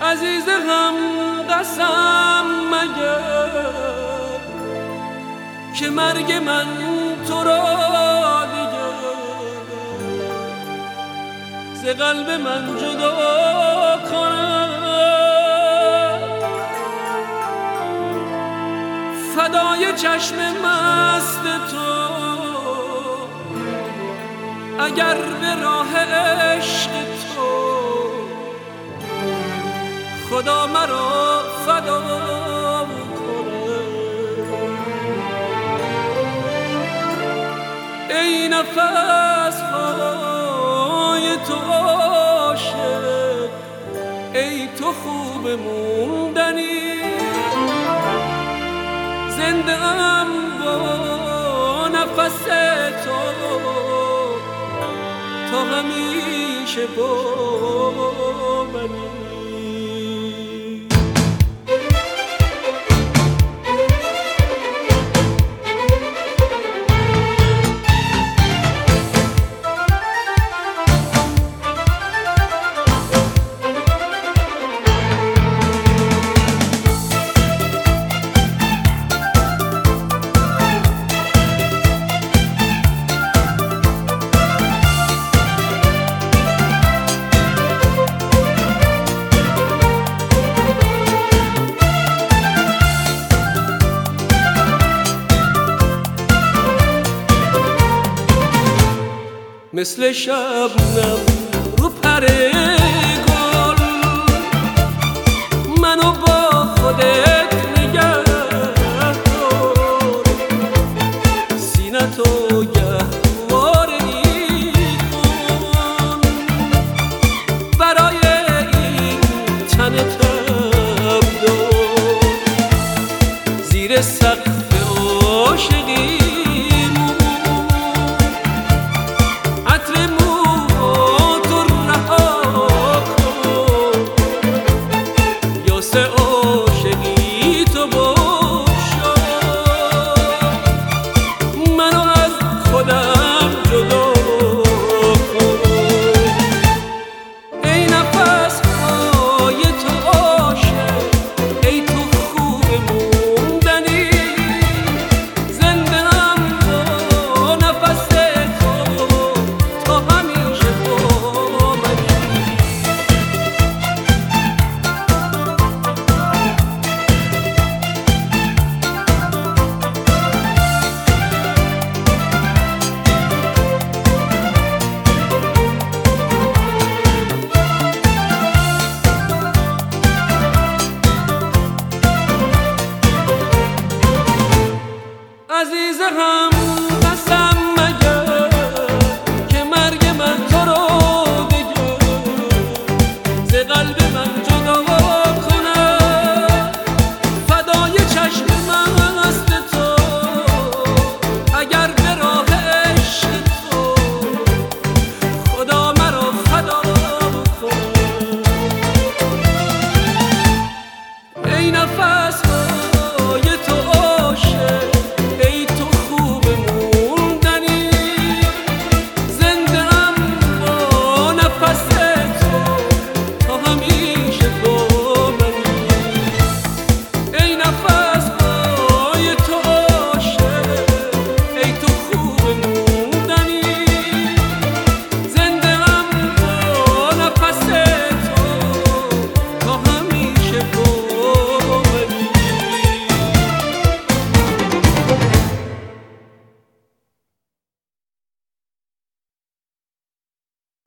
عزیز همدستم مگر که مرگ من تو را دیگر ز قلب من جدا کند. فدای چشم مست تو اگر به راه عشق تو خدا مرا فدا کنه. ای نفس های تو عاشق، ای تو خوب موندنی، زنده ام با نفس تو تا همیشه با منی. مثل شبنم رو پر گل منو با خودت نگه دار، سینه‌تو گهواره‌ای کن برای این تن تبدار. زیر سقف